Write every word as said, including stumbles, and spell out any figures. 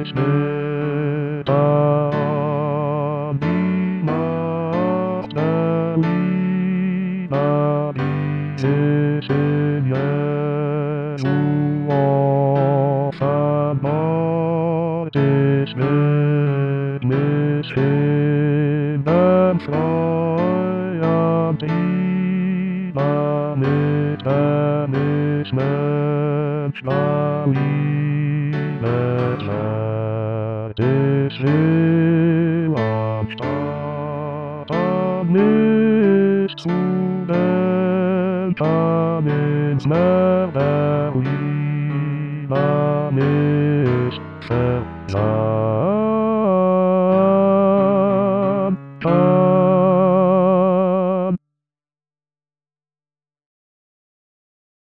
Ich will mich hin und freuen, damit wenn ich Mensch liebe, werd ich will anstatt nicht zu denken ins Meer der Liebe.